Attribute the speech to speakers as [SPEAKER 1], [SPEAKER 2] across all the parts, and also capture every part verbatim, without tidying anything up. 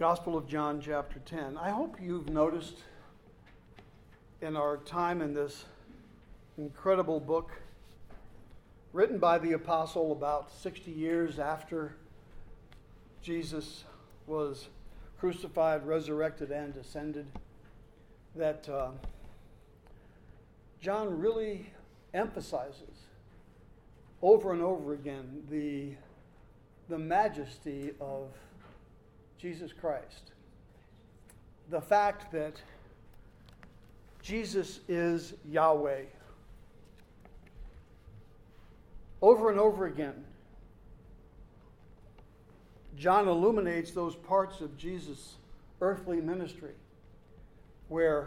[SPEAKER 1] Gospel of John, chapter ten. I hope you've noticed in our time in this incredible book, written by the apostle about sixty years after Jesus was crucified, resurrected, and ascended, that uh, John really emphasizes over and over again the, the majesty of Jesus Christ. The fact that Jesus is Yahweh. Over and over again, John illuminates those parts of Jesus' earthly ministry where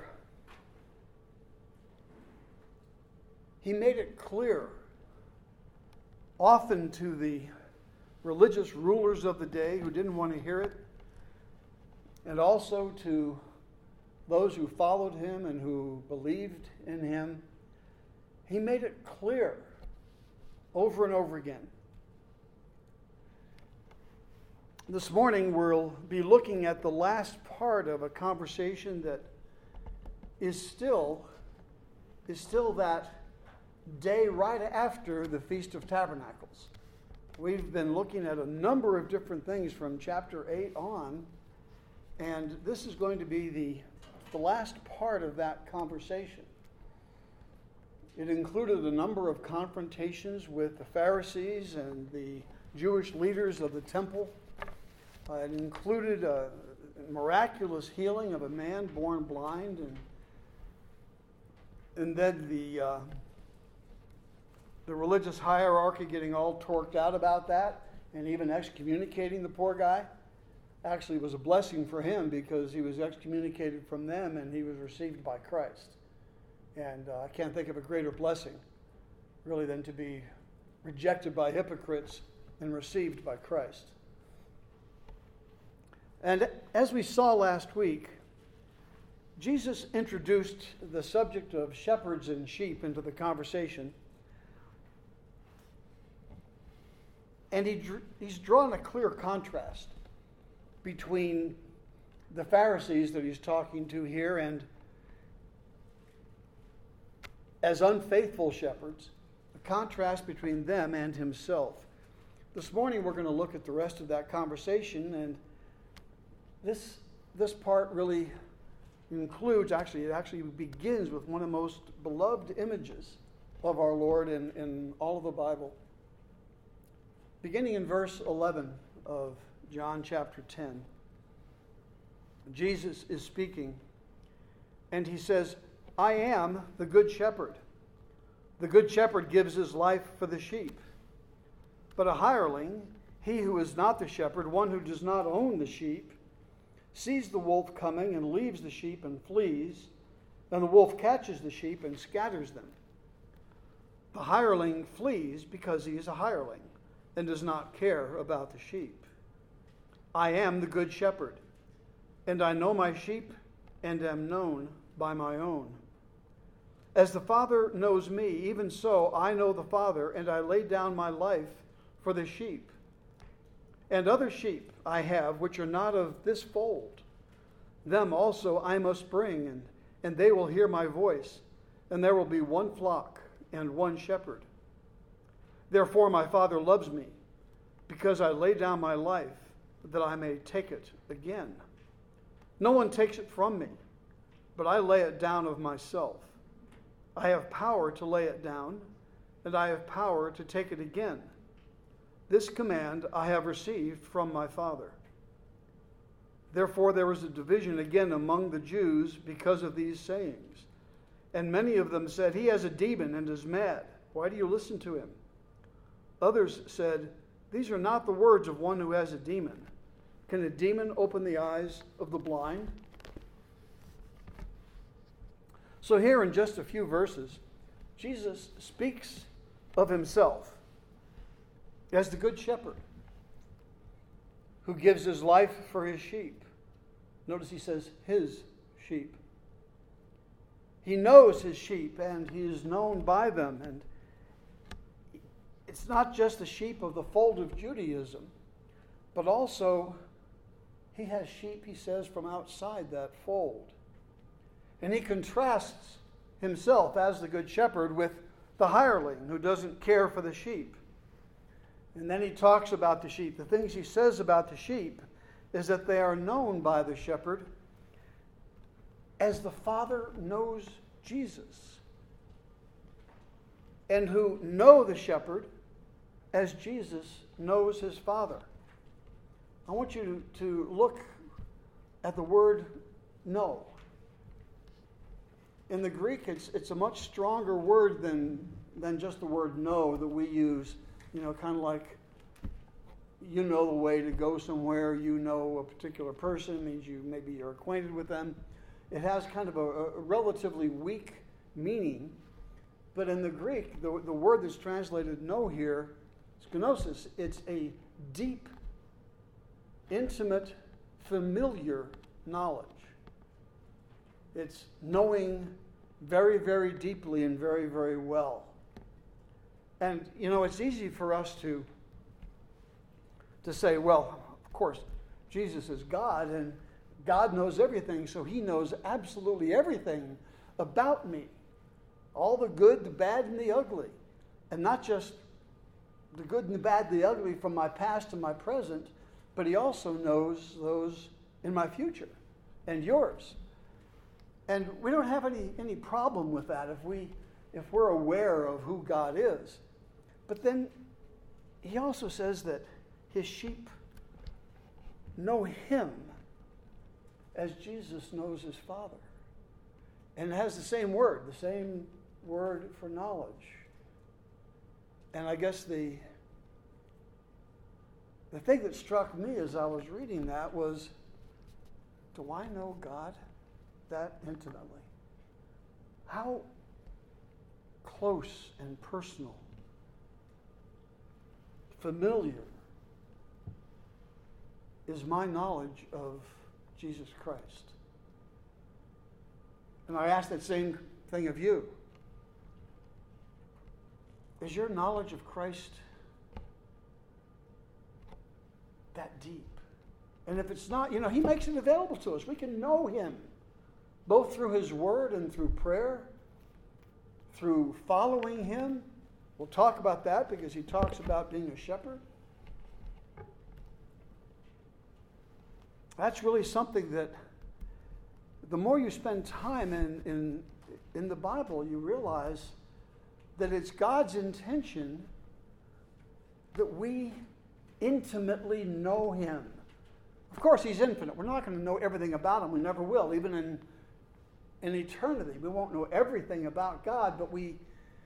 [SPEAKER 1] he made it clear, often to the religious rulers of the day who didn't want to hear it, and also to those who followed him and who believed in him. He made it clear over and over again. This morning we'll be looking at the last part of a conversation that is still, is still that day right after the Feast of Tabernacles. We've been looking at a number of different things from chapter eight on, and this is going to be the, the last part of that conversation. It included a number of confrontations with the Pharisees and the Jewish leaders of the temple. Uh, it included a miraculous healing of a man born blind, and, and then the, uh, the religious hierarchy getting all torqued out about that and even excommunicating the poor guy. Actually, it was a blessing for him because he was excommunicated from them and he was received by Christ. And uh, I can't think of a greater blessing, really, than to be rejected by hypocrites and received by Christ. And as we saw last week, Jesus introduced the subject of shepherds and sheep into the conversation. And he, he's drawn a clear contrast between the Pharisees that he's talking to here and as unfaithful shepherds, the contrast between them and himself. This morning we're going to look at the rest of that conversation, and this this part really includes, actually, it actually begins with one of the most beloved images of our Lord in, in all of the Bible. Beginning in verse eleven of John chapter ten, Jesus is speaking, and he says, I am the good shepherd. The good shepherd gives his life for the sheep. But a hireling, he who is not the shepherd, one who does not own the sheep, sees the wolf coming and leaves the sheep and flees, and the wolf catches the sheep and scatters them. The hireling flees because he is a hireling and does not care about the sheep. I am the good shepherd, and I know my sheep and am known by my own. As the Father knows me, even so I know the Father, and I lay down my life for the sheep. And other sheep I have, which are not of this fold. Them also I must bring, and, and they will hear my voice, and there will be one flock and one shepherd. Therefore my Father loves me, because I lay down my life, that I may take it again. No one takes it from me, but I lay it down of myself. I have power to lay it down, and I have power to take it again. This command I have received from my Father. Therefore there was a division again among the Jews because of these sayings. And many of them said, he has a demon and is mad. Why do you listen to him? Others said, these are not the words of one who has a demon. Can a demon open the eyes of the blind? So here in just a few verses, Jesus speaks of himself as the good shepherd who gives his life for his sheep. Notice he says his sheep. He knows his sheep and he is known by them. And it's not just the sheep of the fold of Judaism, but also he has sheep, he says, from outside that fold. And he contrasts himself as the good shepherd with the hireling who doesn't care for the sheep. And then he talks about the sheep. The things he says about the sheep is that they are known by the shepherd as the Father knows Jesus, and who know the shepherd as Jesus knows his Father. I want you to look at the word know. In the Greek, it's, it's a much stronger word than, than just the word know that we use. You know, kind of like you know the way to go somewhere, you know a particular person, means you maybe you're acquainted with them. It has kind of a, a relatively weak meaning, but in the Greek, the, the word that's translated know here, skenosis, it's a deep, intimate, familiar knowledge. It's knowing very, very deeply and very, very well. And, you know, it's easy for us to, to say, well, of course, Jesus is God, and God knows everything, so he knows absolutely everything about me. All the good, the bad, and the ugly. And not just the good and the bad, the ugly from my past and my present, but he also knows those in my future and yours. And we don't have any, any problem with that if, we, if we're aware of who God is. But then he also says that his sheep know him as Jesus knows his Father. And it has the same word, the same word for knowledge. And I guess the, the thing that struck me as I was reading that was, do I know God that intimately? How close and personal, familiar is my knowledge of Jesus Christ? And I ask that same thing of you. Is your knowledge of Christ that deep? And if it's not, you know, he makes it available to us. We can know him both through his word and through prayer, through following him. We'll talk about that because he talks about being a shepherd. That's really something that the more you spend time in, in, in the Bible, you realize that it's God's intention that we intimately know him. Of course, he's infinite. We're not going to know everything about him. We never will. Even in, in eternity, we won't know everything about God, but we,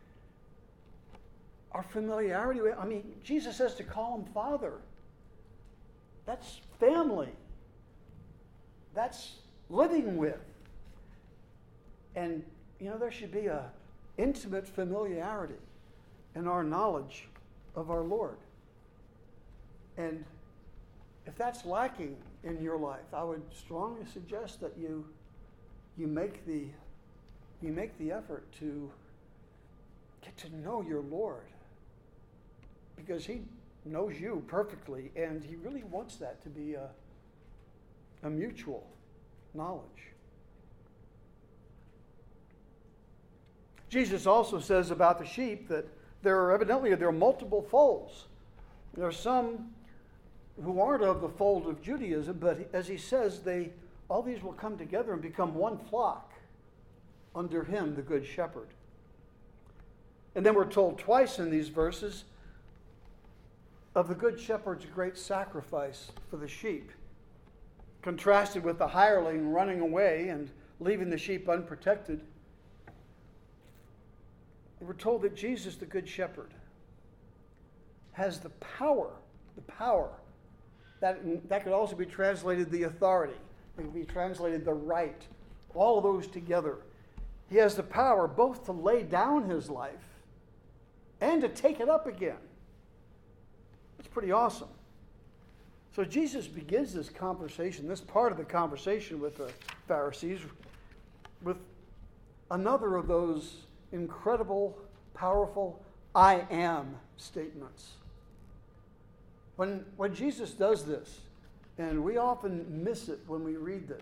[SPEAKER 1] our familiarity with, I mean, Jesus says to call him Father. That's family. That's living with. And, you know, there should be a intimate familiarity in our knowledge of our Lord. And if that's lacking in your life, I would strongly suggest that you you make the you make the effort to get to know your Lord, because he knows you perfectly, and he really wants that to be a a mutual knowledge. Jesus also says about the sheep that there are evidently there are multiple folds. There are some who aren't of the fold of Judaism, but as he says, they all these will come together and become one flock under him, the Good Shepherd. And then we're told twice in these verses of the Good Shepherd's great sacrifice for the sheep, contrasted with the hireling running away and leaving the sheep unprotected. We're told that Jesus, the Good Shepherd, has the power, the power, that, that could also be translated the authority, it could be translated the right, all of those together. He has the power both to lay down his life and to take it up again. It's pretty awesome. So Jesus begins this conversation, this part of the conversation with the Pharisees, with another of those incredible, powerful I am statements. When, when Jesus does this, And we often miss it when we read this.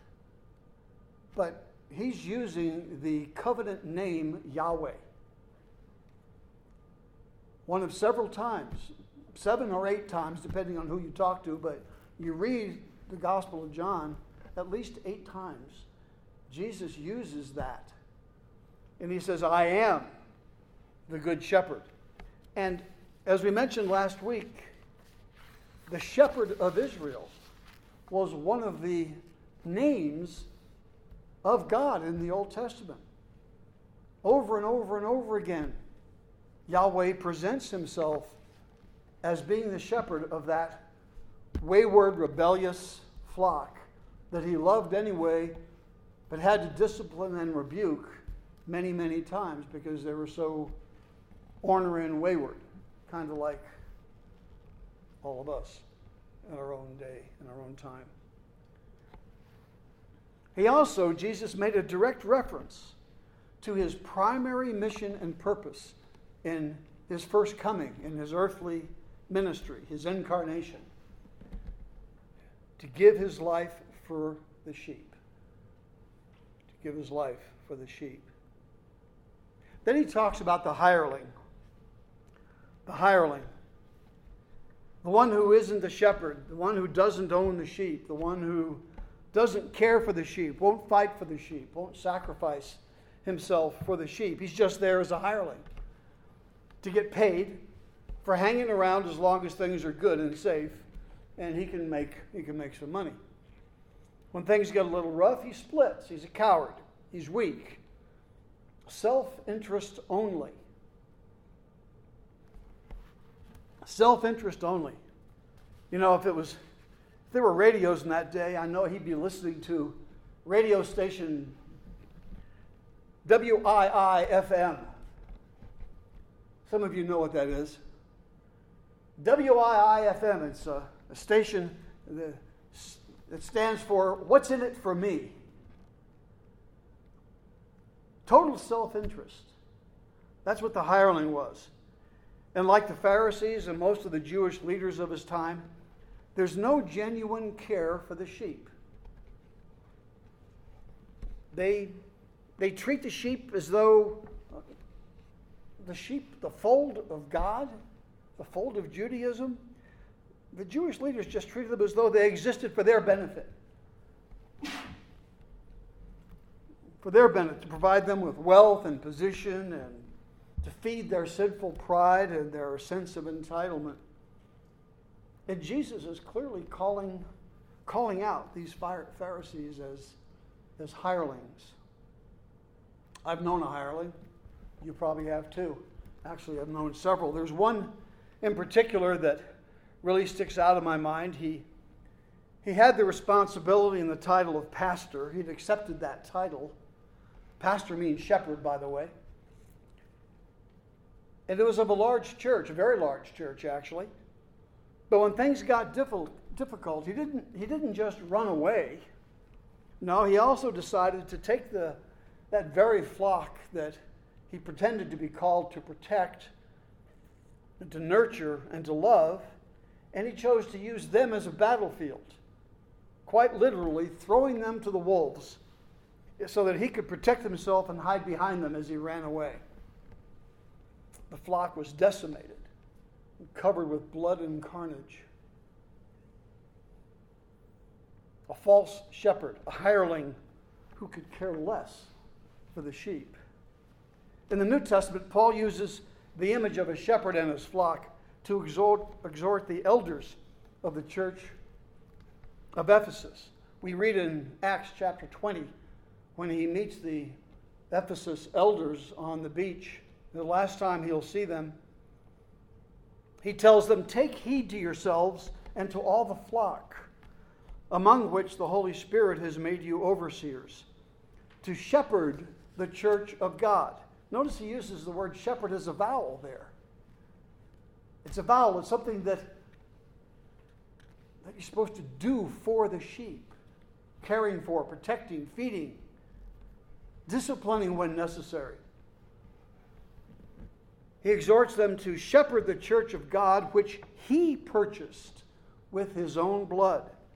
[SPEAKER 1] But he's using the covenant name Yahweh. One of several times, seven or eight times, depending on who you talk to, but you read the Gospel of John at least eight times. Jesus uses that. And he says, I am the good shepherd. And as we mentioned last week, the shepherd of Israel was one of the names of God in the Old Testament. Over and over and over again, Yahweh presents himself as being the shepherd of that wayward, rebellious flock that he loved anyway, but had to discipline and rebuke many, many times because they were so ornery and wayward, kind of like all of us in our own day, in our own time. He also, Jesus made a direct reference to his primary mission and purpose in his first coming, in his earthly ministry, his incarnation, to give his life for the sheep. To give his life for the sheep. Then he talks about the hireling. The hireling. The one who isn't the shepherd, the one who doesn't own the sheep, the one who doesn't care for the sheep, won't fight for the sheep, won't sacrifice himself for the sheep. He's just there as a hireling to get paid for hanging around as long as things are good and safe, and he can make he can make some money. When things get a little rough, he splits. He's a coward. He's weak. Self-interest only. Self-interest only. You know, if it was, if there were radios in that day, I know he'd be listening to radio station W I I F M. Some of you know what that is. W I I F M, it's a, a station that, that stands for What's in It for Me? Total self-interest. That's what the hireling was. And like the Pharisees and most of the Jewish leaders of his time, there's no genuine care for the sheep. They, they treat the sheep as though the sheep, the fold of God, the fold of Judaism, the Jewish leaders just treated them as though they existed for their benefit. For their benefit, to provide them with wealth and position and to feed their sinful pride and their sense of entitlement. And Jesus is clearly calling, calling out these Pharisees as, as hirelings. I've known a hireling. You probably have too. Actually, I've known several. There's one in particular that really sticks out in my mind. He, he had the responsibility and the title of pastor. He'd accepted that title. Pastor means shepherd, by the way. And it was of a large church, a very large church, actually. But when things got difficult, he didn't, he didn't just run away. No, he also decided to take the, that very flock that he pretended to be called to protect, and to nurture, and to love, and he chose to use them as a battlefield, quite literally throwing them to the wolves so that he could protect himself and hide behind them as he ran away. The flock was decimated, covered with blood and carnage. A false shepherd, a hireling who could care less for the sheep. In the New Testament, Paul uses the image of a shepherd and his flock to exhort, exhort the elders of the church of Ephesus. We read in Acts chapter twenty, when he meets the Ephesus elders on the beach, the last time he'll see them, he tells them, "Take heed to yourselves and to all the flock, among which the Holy Spirit has made you overseers, to shepherd the church of God." Notice he uses the word shepherd as a vowel there. It's a vowel. It's something that, that you're supposed to do for the sheep. Caring for, protecting, feeding, disciplining when necessary. He exhorts them to shepherd the church of God, which he purchased with his own blood.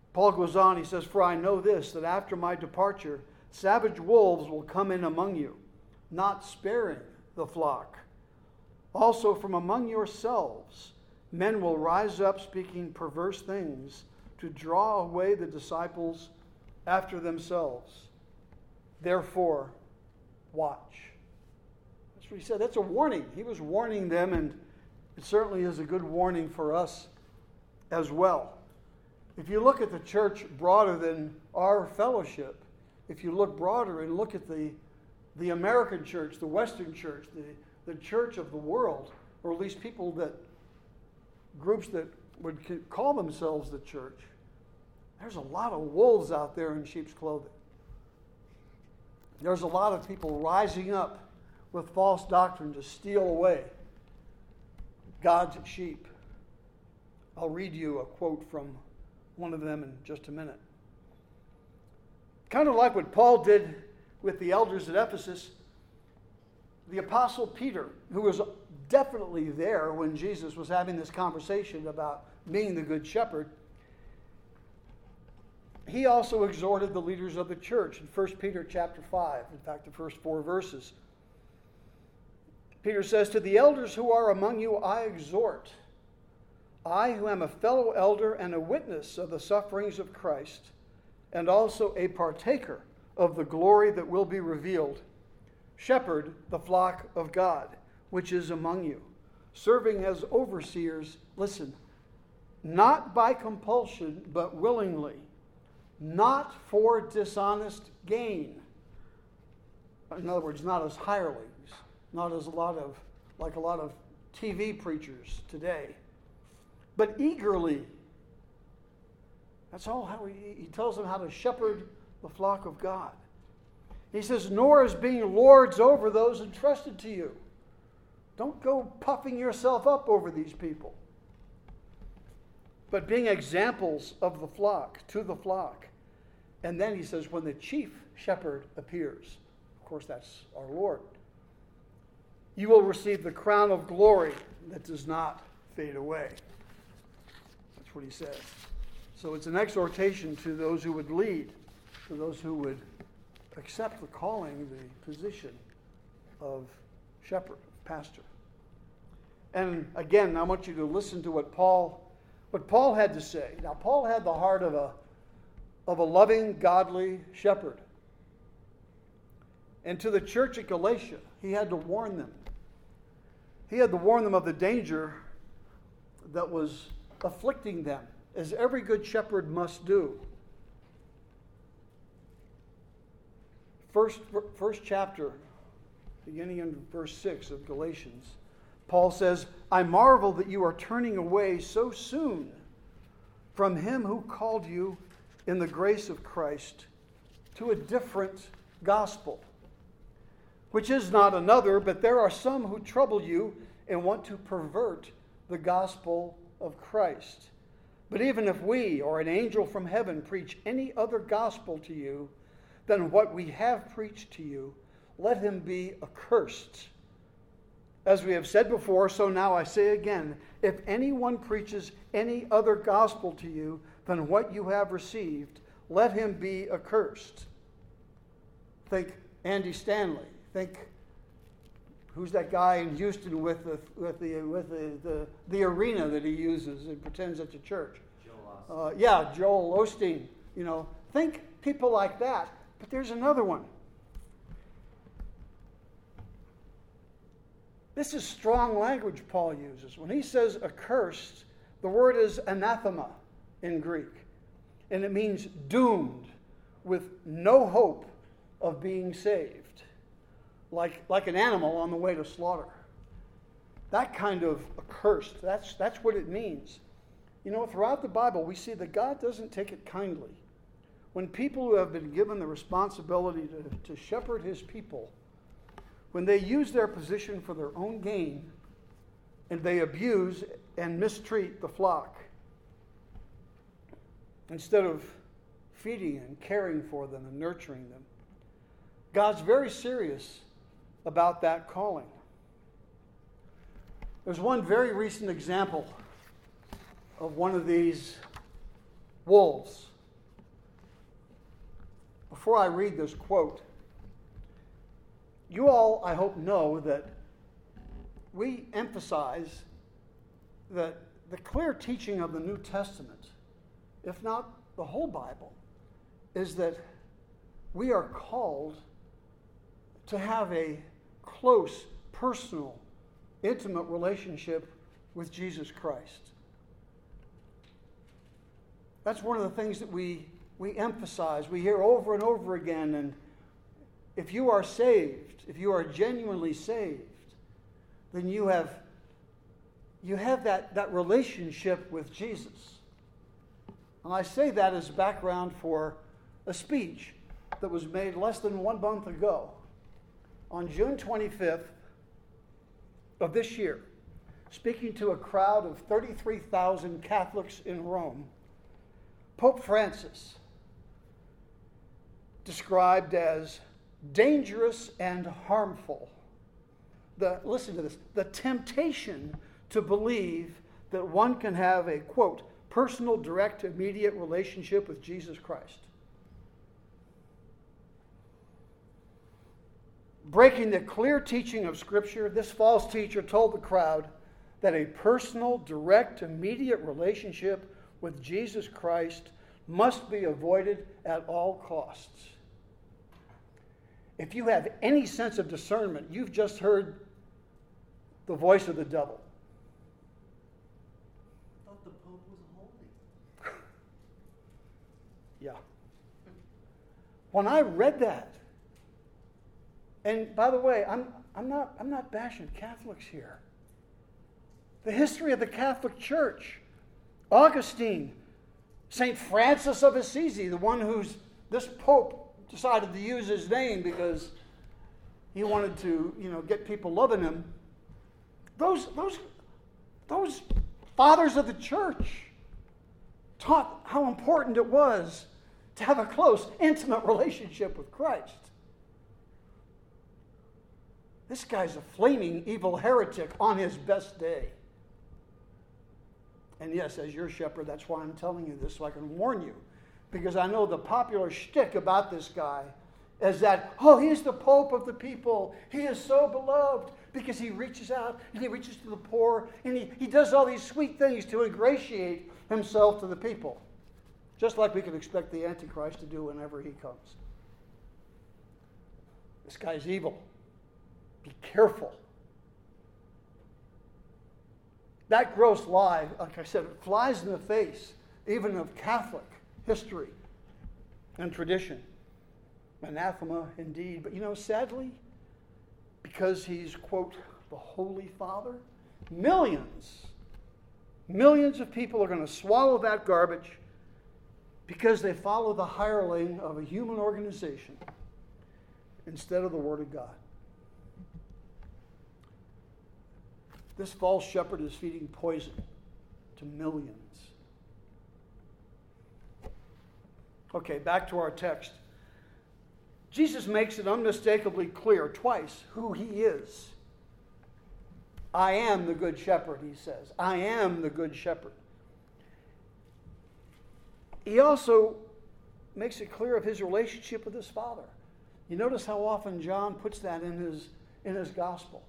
[SPEAKER 1] Paul goes on, he says, "For I know this, that after my departure, savage wolves will come in among you, not sparing the flock. Also from among yourselves, men will rise up speaking perverse things to draw away the disciples after themselves. Therefore, watch." That's what he said. That's a warning. He was warning them, and it certainly is a good warning for us as well. If you look at the church broader than our fellowship, if you look broader and look at the, the American church, the Western church, the, the church of the world, or at least people that, groups that would call themselves the church, there's a lot of wolves out there in sheep's clothing. There's a lot of people rising up with false doctrine to steal away God's sheep. I'll read you a quote from one of them in just a minute. Kind of like what Paul did with the elders at Ephesus, the Apostle Peter, who was definitely there when Jesus was having this conversation about being the Good Shepherd, he also exhorted the leaders of the church in First Peter chapter five, in fact, the first four verses. Peter says, "To the elders who are among you I exhort, I who am a fellow elder and a witness of the sufferings of Christ, and also a partaker of the glory that will be revealed, shepherd the flock of God, which is among you, serving as overseers," listen, "not by compulsion, but willingly, not for dishonest gain." In other words, not as hirelings, not as a lot of, like a lot of T V preachers today, but eagerly. That's all how he, he tells them how to shepherd the flock of God. He says, "Nor as being lords over those entrusted to you." Don't go puffing yourself up over these people. "But being examples of the flock, to the flock." And then he says, "When the chief shepherd appears," of course that's our Lord, "you will receive the crown of glory that does not fade away." That's what he says. So it's an exhortation to those who would lead, to those who would accept the calling, the position of shepherd, of pastor. And again, I want you to listen to what Paul, what Paul had to say. Now, Paul had the heart of a, of a loving, godly shepherd. And to the church at Galatia, he had to warn them. He had to warn them of the danger that was afflicting them, as every good shepherd must do. First, first chapter, beginning in verse six of Galatians, Paul says, "I marvel that you are turning away so soon from him who called you in the grace of Christ to a different gospel, which is not another, but there are some who trouble you and want to pervert the gospel of Christ. But even if we or an angel from heaven preach any other gospel to you than what we have preached to you, let him be accursed. As we have said before, so now I say again, if anyone preaches any other gospel to you than what you have received, let him be accursed." Think Andy Stanley. Think, who's that guy in Houston with the with the with the the, the arena that he uses and pretends it's a church? Joel Osteen. Uh, yeah, Joel Osteen. You know, think people like that. But there's another one. This is strong language Paul uses. When he says accursed, the word is anathema in Greek. And it means doomed, with no hope of being saved. Like, like an animal on the way to slaughter. That kind of accursed, that's, that's what it means. You know, throughout the Bible, we see that God doesn't take it kindly when people who have been given the responsibility to, to shepherd his people, when they use their position for their own gain and they abuse and mistreat the flock instead of feeding and caring for them and nurturing them. God's very serious about that calling. There's one very recent example of one of these wolves before I read this quote, you all, I hope, know that we emphasize that the clear teaching of the New Testament, if not the whole Bible, is that we are called to have a close, personal, intimate relationship with Jesus Christ. That's one of the things that we, we emphasize, we hear over and over again. And if you are saved, if you are genuinely saved, then you have, you have that, that relationship with Jesus. And I say that as background for a speech that was made less than one month ago, on June twenty-fifth of this year, speaking to a crowd of thirty-three thousand Catholics in Rome. Pope Francis, described as dangerous and harmful. The, listen to this, the temptation to believe that one can have a, quote, personal, direct, immediate relationship with Jesus Christ. Breaking the clear teaching of Scripture, this false teacher told the crowd that a personal, direct, immediate relationship with Jesus Christ must be avoided at all costs. If you have any sense of discernment, you've just heard the voice of the devil.
[SPEAKER 2] I thought the Pope was holy.
[SPEAKER 1] Yeah. When I read that, and by the way, I'm, I'm, not, I'm not bashing Catholics here. The history of the Catholic Church, Augustine, Saint Francis of Assisi, the one who's, this Pope decided to use his name because he wanted to, you know, get people loving him. Those, those, those fathers of the church taught how important it was to have a close, intimate relationship with Christ. This guy's a flaming evil heretic on his best day. And yes, as your shepherd, that's why I'm telling you this, so I can warn you. Because I know the popular shtick about this guy is that, oh, he's the Pope of the people. He is so beloved because he reaches out and he reaches to the poor and he, he does all these sweet things to ingratiate himself to the people. Just like we can expect the Antichrist to do whenever he comes. This guy's evil. Be careful. That gross lie, like I said, it flies in the face even of Catholic history and tradition. Anathema indeed. But you know, sadly, because he's, quote, the Holy Father, millions, millions of people are going to swallow that garbage because they follow the hireling of a human organization instead of the Word of God. This false shepherd is feeding poison to millions. Okay, back to our text. Jesus makes it unmistakably clear twice who he is. I am the good shepherd, he says. I am the good shepherd. He also makes it clear of his relationship with his Father. You notice how often John puts that in his, in his gospel.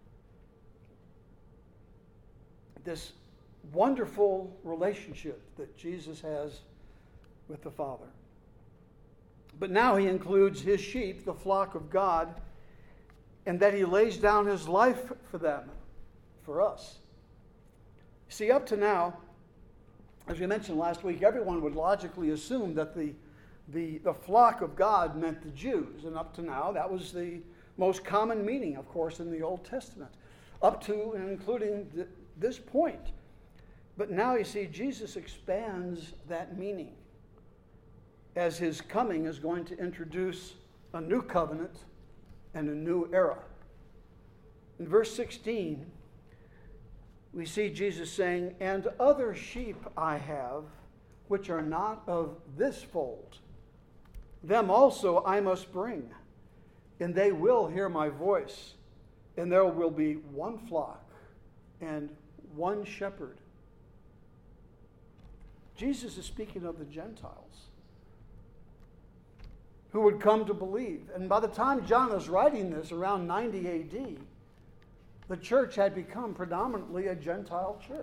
[SPEAKER 1] This wonderful relationship that Jesus has with the Father. But now he includes his sheep, the flock of God, and that he lays down his life for them, for us. See, up to now, as we mentioned last week, everyone would logically assume that the, the, the flock of God meant the Jews. And up to now, that was the most common meaning, of course, in the Old Testament. Up to and including the, this point. But now you see, Jesus expands that meaning as his coming is going to introduce a new covenant and a new era. In verse sixteen, we see Jesus saying, "And other sheep I have, which are not of this fold. Them also I must bring, and they will hear my voice, and there will be one flock and one shepherd." Jesus is speaking of the Gentiles. who would come to believe. And by the time John is writing this, around ninety A D, the church had become predominantly a Gentile church.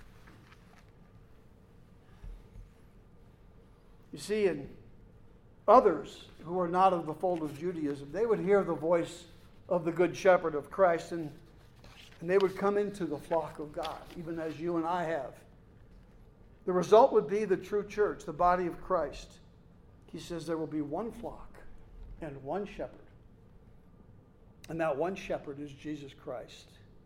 [SPEAKER 1] You see, in others who were not of the fold of Judaism, they would hear the voice of the Good Shepherd of Christ, and, and they would come into the flock of God, even as you and I have. The result would be the true church, the body of Christ. He says there will be one flock and one shepherd. And that one shepherd is Jesus Christ.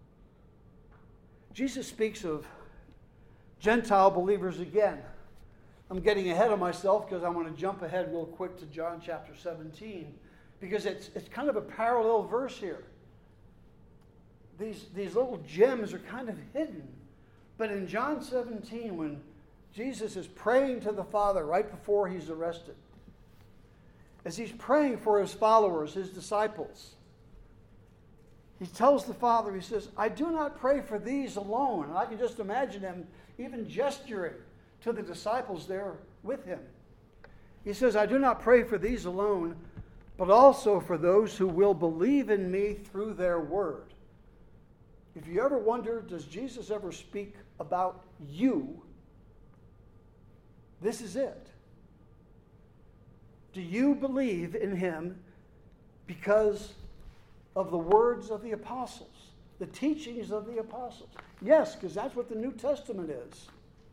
[SPEAKER 1] Jesus speaks of Gentile believers again. I'm getting ahead of myself because I want to jump ahead real quick to John chapter seventeen, because it's it's kind of a parallel verse here. These, these little gems are kind of hidden. But in John seventeen, when Jesus is praying to the Father right before he's arrested, as he's praying for his followers, his disciples, he tells the Father, he says, I do not pray for these alone. And I can just imagine him even gesturing to the disciples there with him. He says, I do not pray for these alone, but also for those who will believe in me through their word. If you ever wonder, does Jesus ever speak about you? This is it. Do you believe in him because of the words of the apostles, the teachings of the apostles? Yes, because that's what the New Testament is.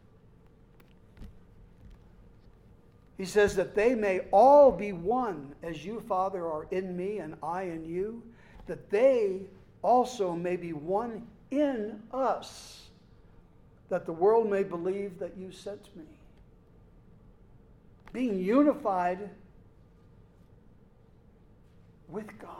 [SPEAKER 1] He says that they may all be one, as you, Father, are in me and I in you, that they also may be one in us, that the world may believe that you sent me. Being unified with God.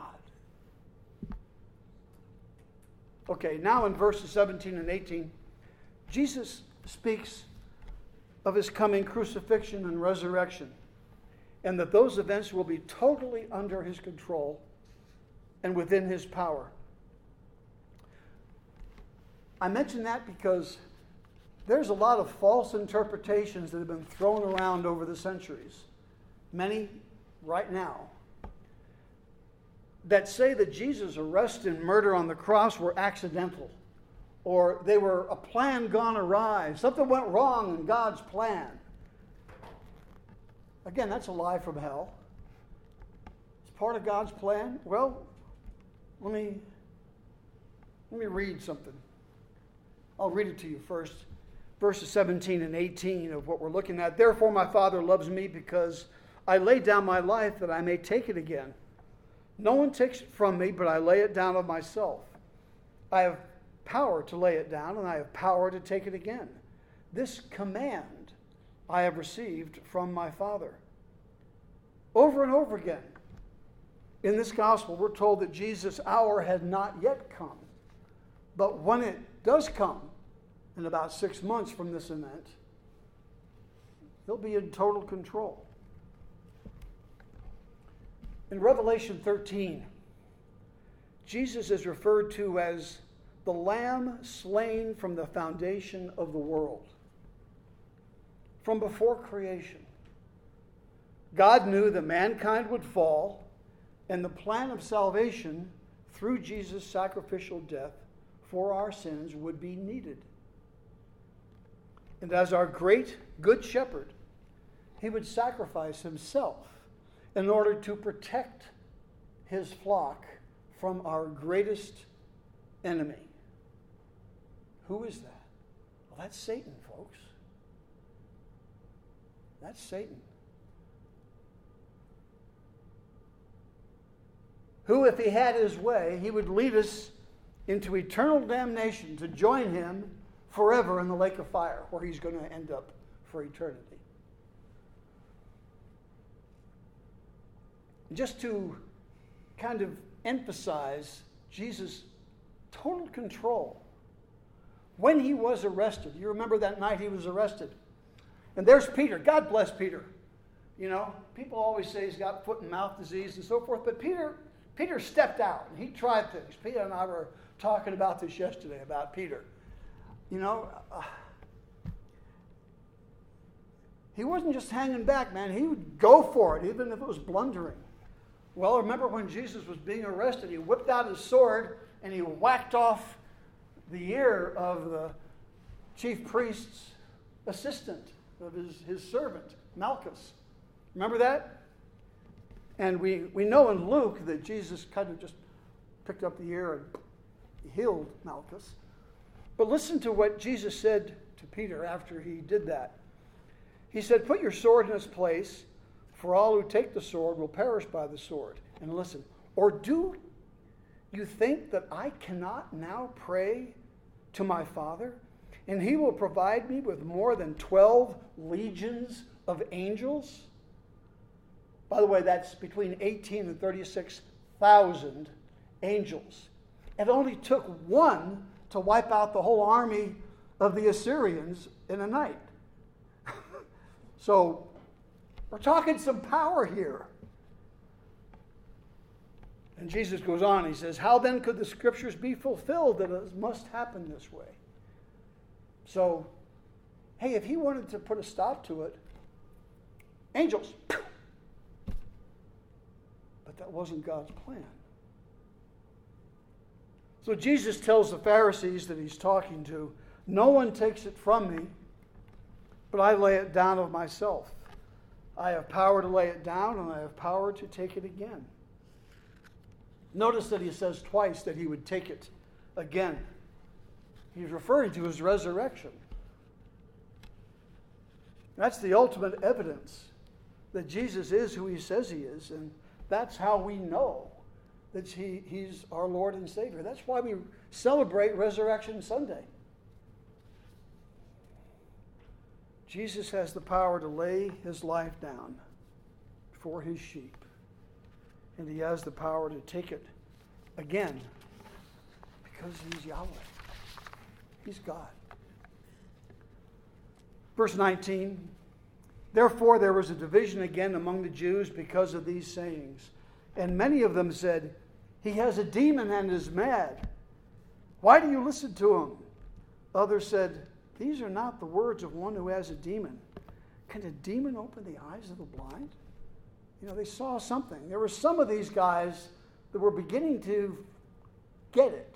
[SPEAKER 1] Okay, now in verses seventeen and eighteen, Jesus speaks of his coming crucifixion and resurrection, and that those events will be totally under his control and within his power. I mention that because there's a lot of false interpretations that have been thrown around over the centuries, many right now, that say that Jesus' arrest and murder on the cross were accidental, or they were a plan gone awry. Something went wrong in God's plan. Again, that's a lie from hell. It's part of God's plan. Well, let me, let me read something. I'll read it to you first. Verses seventeen and eighteen of what we're looking at. Therefore my Father loves me because I lay down my life that I may take it again. No one takes it from me, but I lay it down of myself. I have power to lay it down, and I have power to take it again. This command I have received from my Father. Over and over again, in this gospel, we're told that Jesus' hour had not yet come. But when it does come, in about six months from this event, he'll be in total control. In Revelation thirteen, Jesus is referred to as the Lamb slain from the foundation of the world. From before creation, God knew that mankind would fall, and the plan of salvation through Jesus' sacrificial death for our sins would be needed. And as our great good shepherd, he would sacrifice himself in order to protect his flock from our greatest enemy. Who is that? Well, that's Satan, folks. That's Satan. Who, if he had his way, he would lead us into eternal damnation to join him forever in the lake of fire, where he's going to end up for eternity. Just to kind of emphasize Jesus' total control. When he was arrested, you remember that night he was arrested. And there's Peter. God bless Peter. You know, people always say he's got foot and mouth disease and so forth, but Peter, Peter stepped out and he tried things. Peter and I were talking about this yesterday, about Peter. You know, uh, He wasn't just hanging back, man. He would go for it, even if it was blundering. Well, remember when Jesus was being arrested, he whipped out his sword and he whacked off the ear of the chief priest's assistant, of his, his servant, Malchus. Remember that? And we, we know in Luke that Jesus kind of just picked up the ear and healed Malchus. But listen to what Jesus said to Peter after he did that. He said, put your sword in its place, for all who take the sword will perish by the sword. And listen, or do you think that I cannot now pray to my Father, and he will provide me with more than twelve legions of angels? By the way, that's between eighteen and thirty-six thousand angels. It only took one to wipe out the whole army of the Assyrians in a night. So, we're talking some power here. And Jesus goes on, he says, how then could the scriptures be fulfilled that it must happen this way? So, hey, if he wanted to put a stop to it, angels. But that wasn't God's plan. So Jesus tells the Pharisees that he's talking to, no one takes it from me, but I lay it down of myself. I have power to lay it down, and I have power to take it again. Notice that he says twice that he would take it again. He's referring to his resurrection. That's the ultimate evidence that Jesus is who he says he is, and that's how we know that he, he's our Lord and Savior. That's why we celebrate Resurrection Sunday. Jesus has the power to lay his life down for his sheep. And he has the power to take it again because he's Yahweh. He's God. Verse nineteen, therefore there was a division again among the Jews because of these sayings. And many of them said, he has a demon and is mad. Why do you listen to him? Others said, these are not the words of one who has a demon. Can a demon open the eyes of the blind? You know, they saw something. There were some of these guys that were beginning to get it.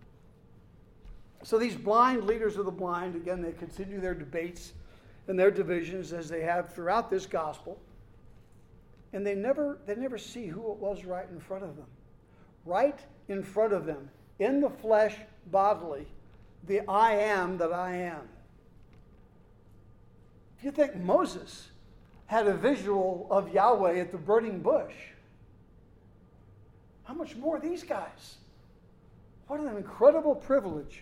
[SPEAKER 1] So these blind leaders of the blind, again, they continue their debates and their divisions as they have throughout this gospel. And they never, they never see who it was right in front of them. Right in front of them, in the flesh, bodily, the I am that I am. If you think Moses had a visual of Yahweh at the burning bush, how much more these guys? What an incredible privilege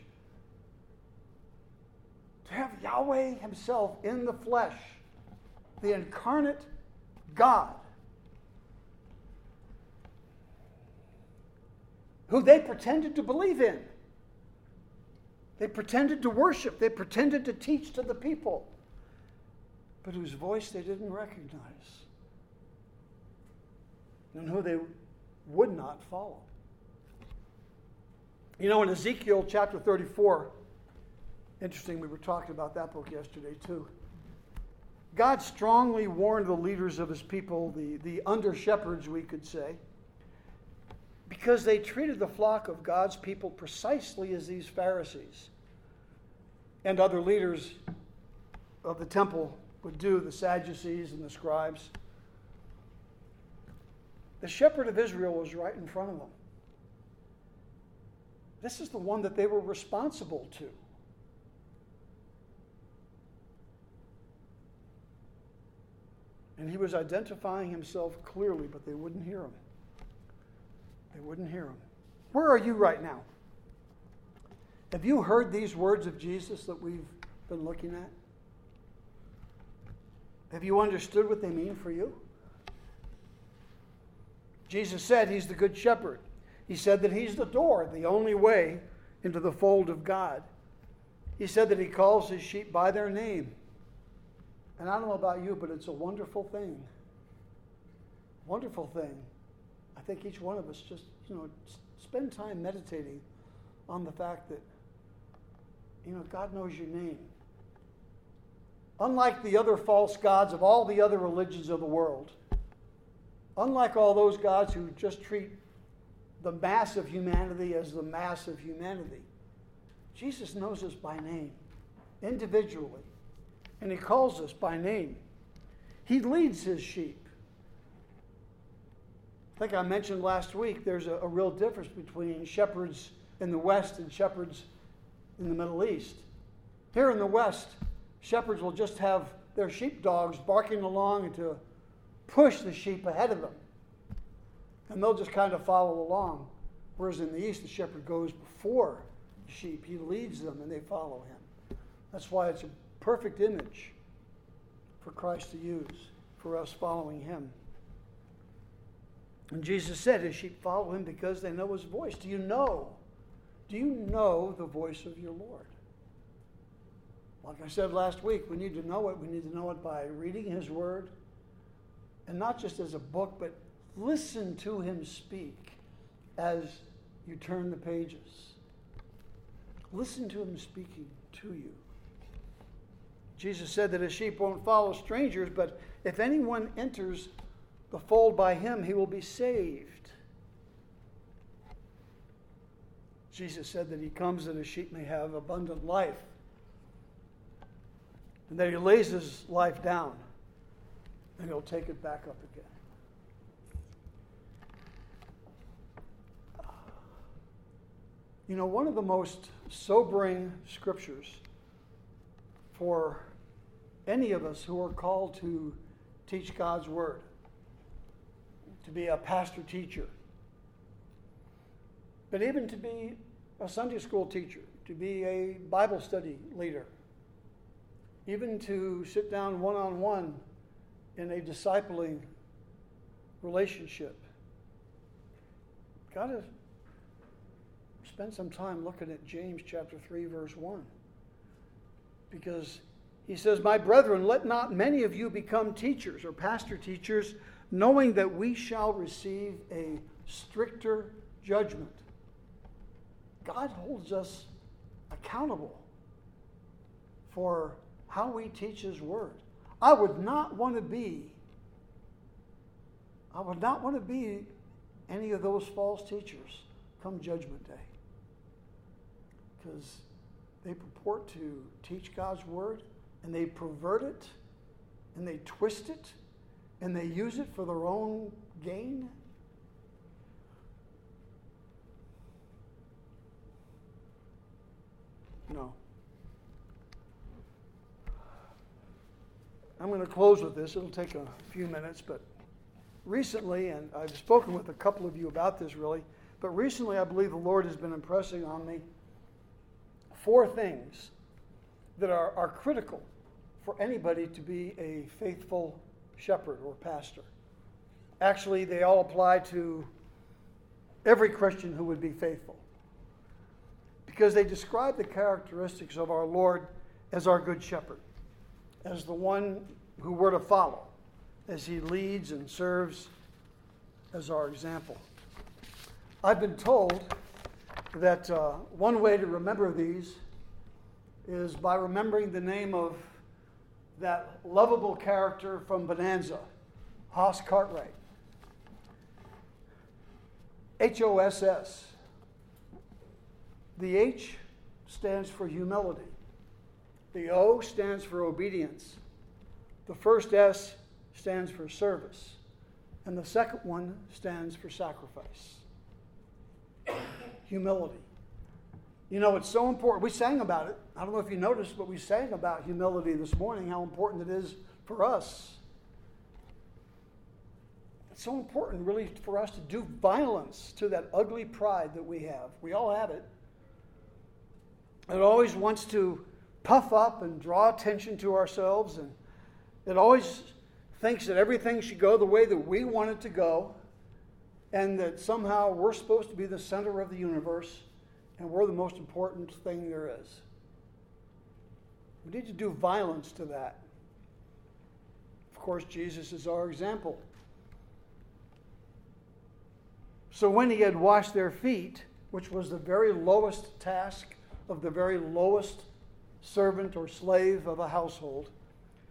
[SPEAKER 1] to have Yahweh himself in the flesh, the incarnate God, who they pretended to believe in. They pretended to worship. They pretended to teach to the people, but whose voice they didn't recognize and who they would not follow. You know, in Ezekiel chapter thirty-four, interesting, we were talking about that book yesterday too. God strongly warned the leaders of his people, the, the under-shepherds, we could say, because they treated the flock of God's people precisely as these Pharisees and other leaders of the temple would do, the Sadducees and the scribes. The shepherd of Israel was right in front of them. This is the one that they were responsible to. And he was identifying himself clearly, but they wouldn't hear him. They wouldn't hear him. Where are you right now? Have you heard these words of Jesus that we've been looking at? Have you understood what they mean for you? Jesus said he's the good shepherd. He said that he's the door, the only way into the fold of God. He said that he calls his sheep by their name. And I don't know about you, but it's a wonderful thing. Wonderful thing. I think each one of us just, you know, spend time meditating on the fact that, you know, God knows your name. unlike the other false gods of all the other religions of the world, unlike all those gods who just treat the mass of humanity as the mass of humanity, Jesus knows us by name, individually, and he calls us by name. He leads his sheep. I think I mentioned last week there's a, a real difference between shepherds in the West and shepherds in the Middle East. Here in the West, shepherds will just have their sheepdogs barking along to push the sheep ahead of them. And they'll just kind of follow along. Whereas in the East, the shepherd goes before the sheep. He leads them and they follow him. That's why it's a perfect image for Christ to use for us following him. And Jesus said his sheep follow him because they know his voice. Do you know? Do you know the voice of your Lord? Like I said last week, we need to know it. We need to know it by reading his word. And not just as a book, but listen to him speak as you turn the pages. Listen to him speaking to you. Jesus said that his sheep won't follow strangers, but if anyone enters the fold by him, he will be saved. Jesus said that he comes that his sheep may have abundant life, and that he lays his life down, and he'll take it back up again. You know, one of the most sobering scriptures for any of us who are called to teach God's word, to be a pastor teacher, but even to be a Sunday school teacher, to be a Bible study leader, even to sit down one-on-one in a discipling relationship. Got to spend some time looking at James chapter three, verse one. Because he says, "My brethren, let not many of you become teachers or pastor teachers, knowing that we shall receive a stricter judgment." God holds us accountable for how we teach his word. I would not want to be, I would not want to be any of those false teachers come judgment day. Because they purport to teach God's word, and they pervert it, and they twist it, and they use it for their own gain. No. I'm going to close with this. It'll take a few minutes, but recently, and I've spoken with a couple of you about this really, but recently I believe the Lord has been impressing on me four things that are, are critical for anybody to be a faithful shepherd or pastor. Actually, they all apply to every Christian who would be faithful, because they describe the characteristics of our Lord as our good shepherd, as the one who we're to follow, as he leads and serves as our example. I've been told that uh, one way to remember these is by remembering the name of that lovable character from Bonanza, Hoss Cartwright. H O S S. The H stands for humility. The O stands for obedience. The first S stands for service. And the second one stands for sacrifice. Humility. You know, it's so important. We sang about it. I don't know if you noticed, but we sang about humility this morning, how important it is for us. It's so important, really, for us to do violence to that ugly pride that we have. We all have it. It always wants to puff up and draw attention to ourselves, and it always thinks that everything should go the way that we want it to go, and that somehow we're supposed to be the center of the universe, and we're the most important thing there is. We need to do violence to that. Of course, Jesus is our example. So when he had washed their feet, which was the very lowest task of the very lowest servant or slave of a household,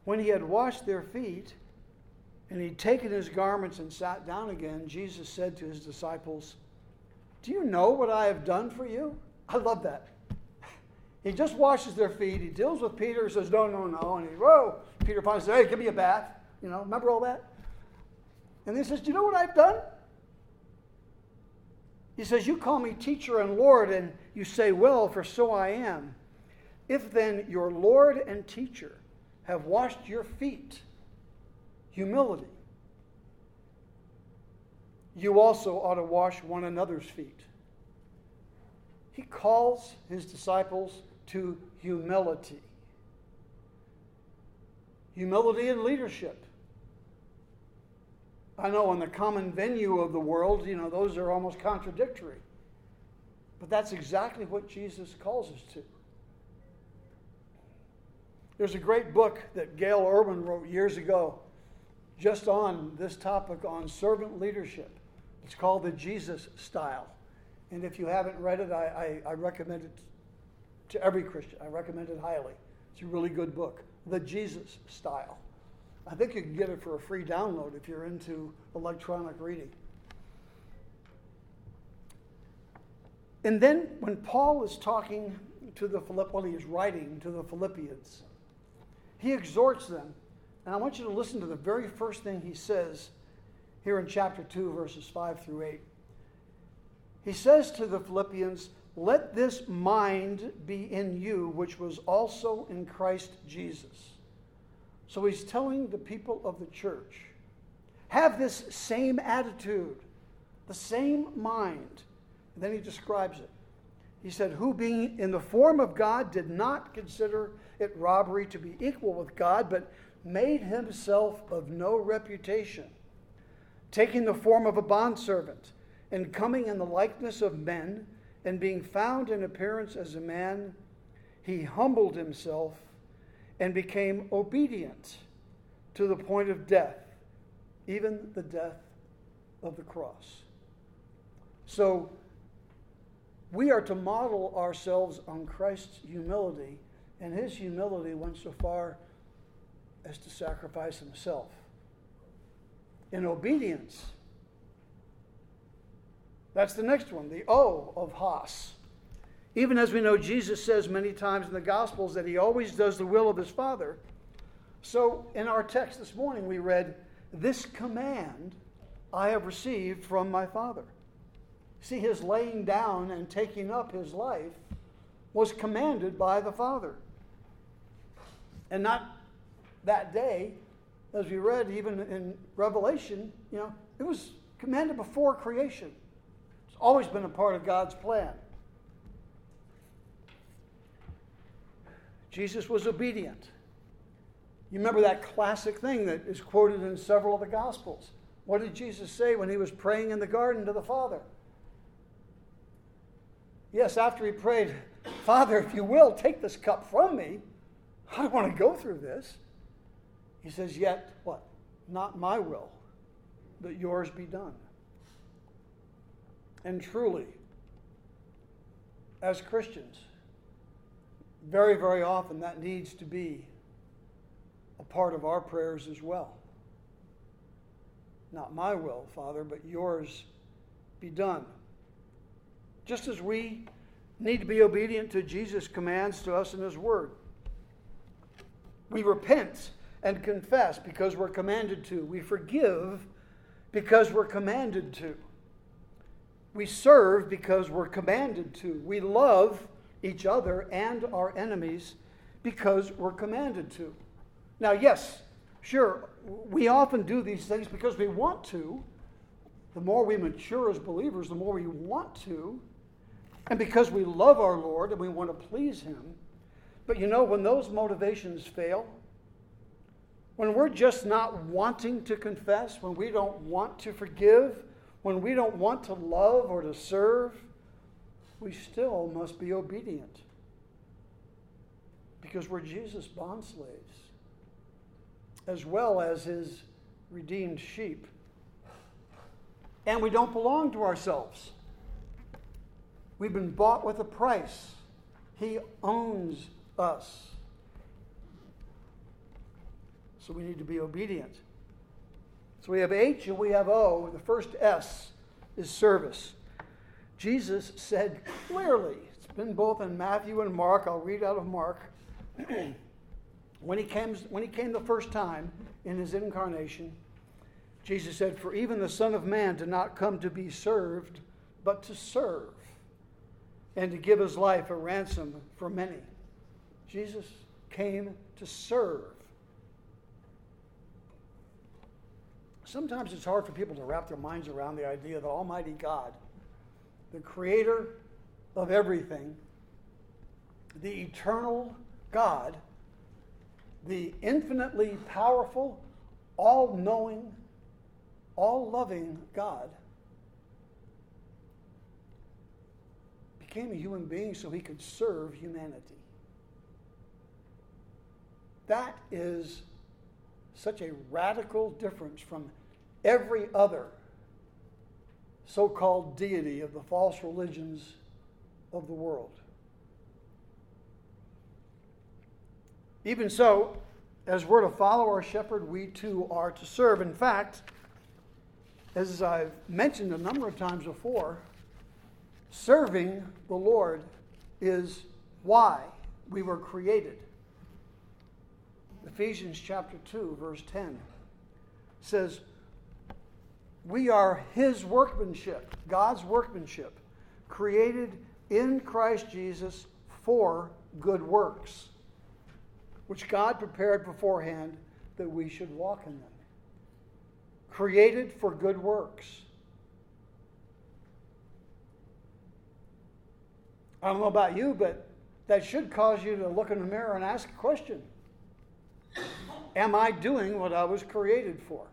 [SPEAKER 1] When he had washed their feet, and he'd taken his garments and sat down again, Jesus said to his disciples, "Do you know what I have done for you?" I love that. He just washes their feet. He deals with Peter, says, "No, no, no." And he, whoa. Peter finally says, "Hey, give me a bath." You know, remember all that? And he says, "Do you know what I've done?" He says, "You call me teacher and Lord, and you say, 'Well, for so I am.' If then your Lord and teacher have washed your feet," humility, "you also ought to wash one another's feet." He calls his disciples to humility. Humility in leadership. I know in the common venue of the world, you know, those are almost contradictory. But that's exactly what Jesus calls us to. There's a great book that Gail Irwin wrote years ago just on this topic, on servant leadership. It's called The Jesus Style. And if you haven't read it, I, I, I recommend it to every Christian. I recommend it highly. It's a really good book, The Jesus Style. I think you can get it for a free download if you're into electronic reading. And then when Paul is talking to the Philipp, well, he is writing to the Philippians, he exhorts them. And I want you to listen to the very first thing he says here in chapter two, verses five through eight. He says to the Philippians, "Let this mind be in you, which was also in Christ Jesus." So he's telling the people of the church, have this same attitude, the same mind. And then he describes it. He said, "Who being in the form of God did not consider it robbery to be equal with God, but made himself of no reputation, taking the form of a bondservant, and coming in the likeness of men, and being found in appearance as a man, he humbled himself and became obedient to the point of death, even the death of the cross." So we are to model ourselves on Christ's humility, and his humility went so far as to sacrifice himself in obedience. That's the next one, the O of Hos. Even as we know, Jesus says many times in the Gospels that he always does the will of his Father. So in our text this morning, we read, "This command I have received from my Father." See, his laying down and taking up his life was commanded by the Father. And not that day, as we read even in Revelation, you know, it was commanded before creation. It's always been a part of God's plan. Jesus was obedient. You remember that classic thing that is quoted in several of the Gospels. What did Jesus say when he was praying in the garden to the Father? Yes, after he prayed, "Father, if you will, take this cup from me. I don't want to go through this." He says, "Yet, what? Not my will, but yours be done." And truly, as Christians, very, very often that needs to be a part of our prayers as well. Not my will, Father, but yours be done. Just as we need to be obedient to Jesus' commands to us in his word. We repent and confess because we're commanded to. We forgive because we're commanded to. We serve because we're commanded to. We love each other and our enemies because we're commanded to. Now, yes, sure, we often do these things because we want to. The more we mature as believers, the more we want to. And because we love our Lord and we want to please him. But you know, when those motivations fail, when we're just not wanting to confess, when we don't want to forgive, when we don't want to love or to serve, we still must be obedient. Because we're Jesus' bondslaves, as well as his redeemed sheep. And we don't belong to ourselves. We've been bought with a price. He owns us. So we need to be obedient. So we have H and we have O. The first S is service. Jesus said clearly, it's been both in Matthew and Mark. I'll read out of Mark. when, he came, when he came the first time in his incarnation, Jesus said, "For even the Son of Man did not come to be served, but to serve, and to give his life a ransom for many." Jesus came to serve. Sometimes it's hard for people to wrap their minds around the idea that Almighty God, the creator of everything, the eternal God, the infinitely powerful, all-knowing, all-loving God, became a human being so he could serve humanity. That is such a radical difference from every other so-called deity of the false religions of the world. Even so, as we're to follow our shepherd, we too are to serve. In fact, as I've mentioned a number of times before, serving the Lord is why we were created. Ephesians chapter two, verse ten says, we are his workmanship, God's workmanship, created in Christ Jesus for good works, which God prepared beforehand that we should walk in them. Created for good works. I don't know about you, but that should cause you to look in the mirror and ask a question. Am I doing what I was created for?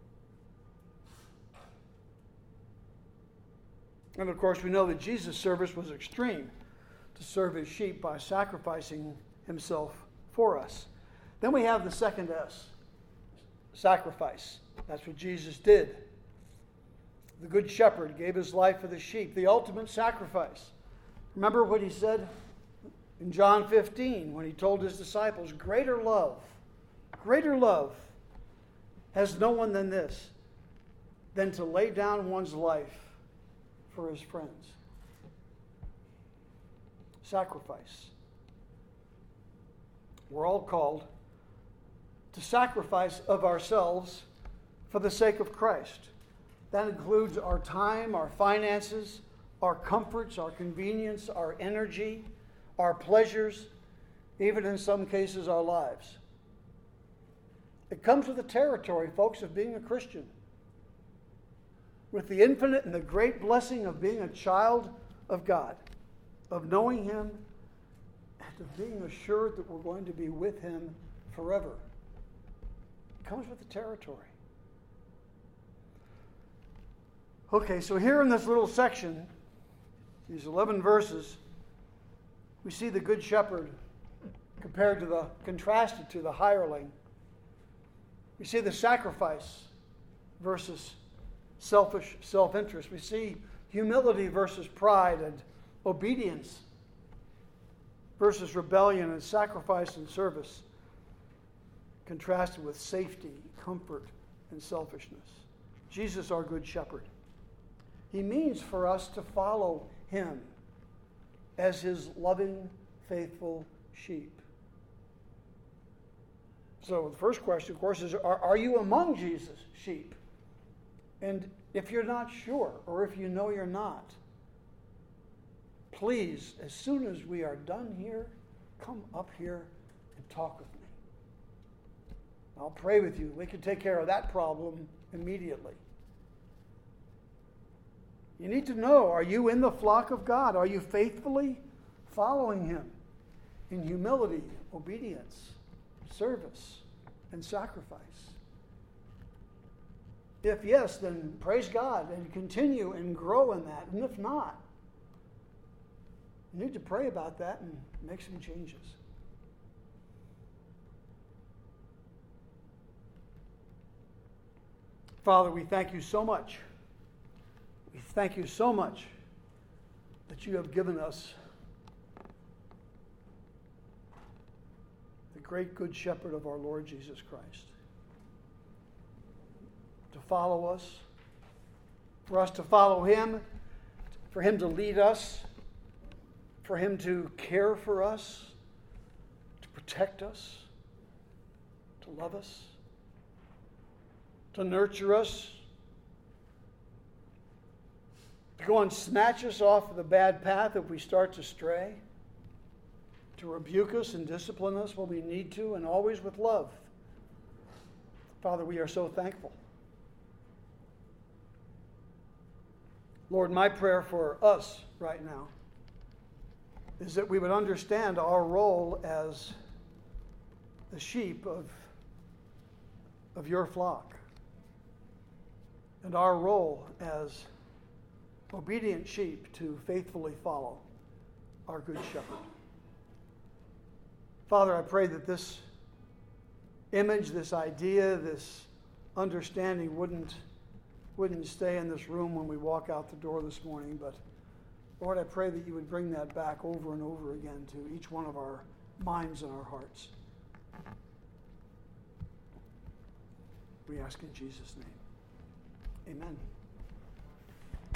[SPEAKER 1] And of course, we know that Jesus' service was extreme, to serve his sheep by sacrificing himself for us. Then we have the second S, sacrifice. That's what Jesus did. The Good Shepherd gave his life for the sheep, the ultimate sacrifice. Remember what he said in John fifteen when he told his disciples, greater love, greater love has no one than this, than to lay down one's life for his friends. Sacrifice. We're all called to sacrifice of ourselves for the sake of Christ. That includes our time, our finances, our comforts, our convenience, our energy, our pleasures, even in some cases our lives. It comes with the territory, folks, of being a Christian. With the infinite and the great blessing of being a child of God, of knowing him, and of being assured that we're going to be with him forever. It comes with the territory. Okay, so here in this little section, these eleven verses, we see the Good Shepherd compared to the, contrasted to the hireling. We see the sacrifice versus selfish self-interest. We see humility versus pride, and obedience versus rebellion, and sacrifice and service contrasted with safety, comfort, and selfishness. Jesus, our Good Shepherd. He means for us to follow him as his loving, faithful sheep. So the first question, of course, is, are, are you among Jesus' sheep? And if you're not sure, or if you know you're not, please, as soon as we are done here, come up here and talk with me. I'll pray with you. We can take care of that problem immediately. You need to know, are you in the flock of God? Are you faithfully following him in humility, obedience, service, and sacrifice? If yes, then praise God and continue and grow in that. And if not, you need to pray about that and make some changes. Father, we thank you so much. We thank you so much that you have given us the great Good Shepherd of our Lord Jesus Christ. to follow us, for us to follow him, for him to lead us, for him to care for us, to protect us, to love us, to nurture us, to go and snatch us off of the bad path if we start to stray, to rebuke us and discipline us when we need to, and always with love. Father, we are so thankful. Lord, my prayer for us right now is that we would understand our role as the sheep of, of your flock, and our role as obedient sheep to faithfully follow our good shepherd. Father, I pray that this image, this idea, this understanding wouldn't, wouldn't stay in this room when we walk out the door this morning, but Lord, I pray that you would bring that back over and over again to each one of our minds and our hearts. We ask in Jesus' name. Amen.